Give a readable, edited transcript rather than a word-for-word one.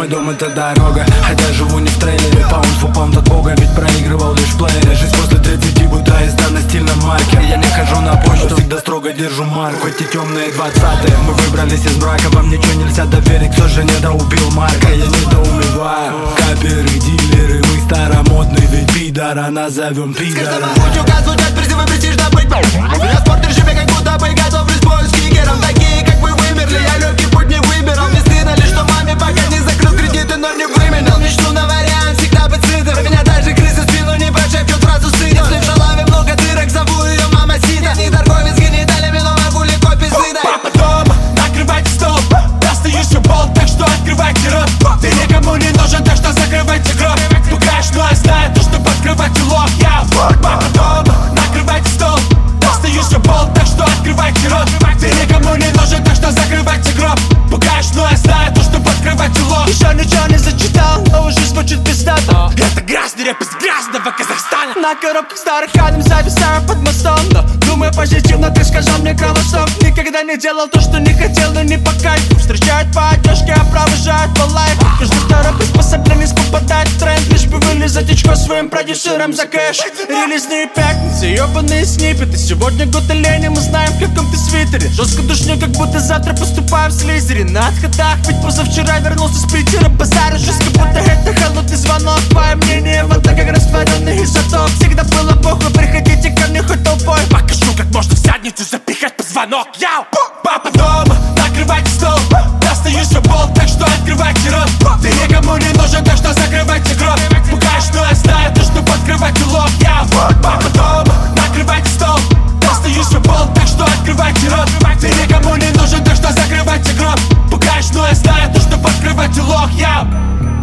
Мой дом это дорога, хотя живу не в трейлере. Паунд фу паунд от бога, ведь проигрывал лишь в плеере. Жизнь после 30 будто издан на стильном марке. Я не хожу на почту, всегда строго держу марку. Хоть и темные 20-е, мы выбрались из брака. Вам ничего нельзя доверить, кто же недоубил Марка. Я недоумеваю, каперы, дилеры. Мы старомодный вид пидора, назовем пидора. С каждого утюга звучат призывы престижно быть. Я спортер себе как будто бы готовлюсь к бою с кикером. Такие как вы вымерли, я легкий путь не выберу. Мне стыдно лишь, что маме пока не закрыл кредиты, но не выменял. Мечту на вариант всегда быть сытым. Меня даже крысы в спину не прошепчут фразу сыта. Если в шалаве много дырок, зову ее мама Сита. Не торговец гениталиями, но могу легко пизды. Папа дома, накрывайте стол. Достаю свой бол, так что открывайте рот. Ты никому не нужен, так что закрывайте гроб. Пугаешь, но я знаю то, что подкрывать улов. Папа дома, накрывайте стол. Достаю свой бол, так что открывайте рот. Ты никому не нужен, так что закрывайте гроб. Пугаешь, но я знаю то, что подкрывать улов. Еще ничего не зачитал, но уже звучит пиздато. Это грязный рэп из грязного Казахстана. На коробках старых кадем зависаю под мостом. Но думаю позитивно, ты сказал мне голосом. Никогда не делал то, что не хотел, но не по кайфу. Встречают по одежке, а провожают по лайку. Каждый второй приспособленец попадает в тренд. Лишь бы вылезать очко своим продюсерам за кэш. Релизные пятницы, ебаные сниппеты. Сегодня год оленя, мы знаем, в каком ты свитере. Жестко душню, как будто завтра поступаю в Слизерин. На отходах, ведь позавчера вернулся с Питера. Базарю жестко, будто это холодный звонок. Твое мнение, вот так как растворенный изотоп. Всегда было похуй, приходите ко мне хоть толпой. Покажу, как можно в задницу запихать позвонок. Папа дома, накрывайте стол. Достаю свой бол, так что открывайте рот. Ты никому не нужен, так что закрывайте гроб. Пугаешь, но я знаю то, что подкрывать улов. Папа дома, накрывайте стол. Достаю свой бол, так что открывайте рот. Ты никому не нужен, так что закрывайте гроб. Пугаешь, но я знаю то, что подкрывать улов.